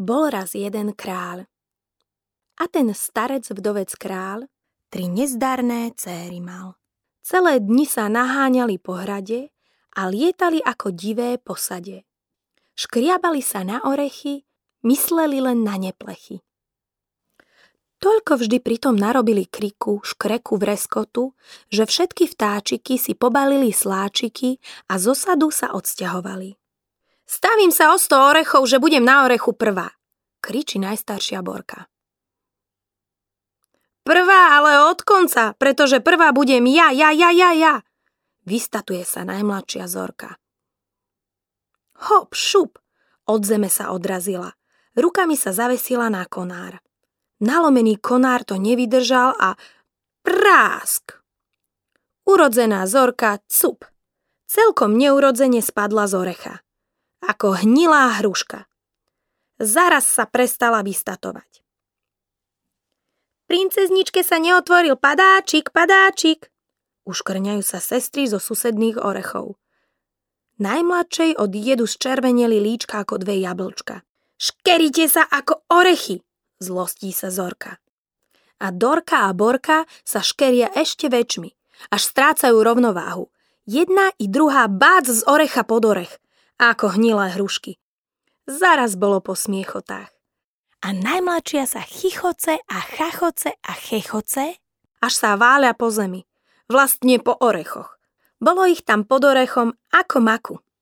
Bol raz jeden kráľ. A ten starec vdovec kráľ 3 nezdarné céry mal. Celé dni sa naháňali po hrade a lietali ako divé po sade. Škriabali sa na orechy, mysleli len na neplechy. Toľko vždy pritom narobili kriku, škreku, vreskotu, že všetky vtáčiky si pobalili sláčiky a z osadu sa odsťahovali. Stavím sa o 100 orechov, že budem na orechu prvá, kričí najstaršia Borka. Prvá, ale od konca, pretože prvá budem ja, vystatuje sa najmladšia Zorka. Hop, šup, od zeme sa odrazila, rukami sa zavesila na konár. Nalomený konár to nevydržal a prásk. Urodzená Zorka, cup, celkom neurodzene spadla z orecha, ako hnilá hruška. Zaraz sa prestala vystatovať. Princezničke sa neotvoril padáčik. Uškrňajú sa sestry zo susedných orechov. Najmladšej od jedu zčerveneli líčka ako 2 jablčka. Škerite sa ako orechy, zlostí sa Zorka. A Dorka a Borka sa škeria ešte väčšmi, až strácajú rovnováhu. Jedna i druhá bác z orecha pod orech, ako hnilé hrušky. Zaraz bolo po smiechotách. A najmladšia sa chichoce a chachoce a chechoce, až sa váľa po zemi, vlastne po orechoch. Bolo ich tam pod orechom ako maku.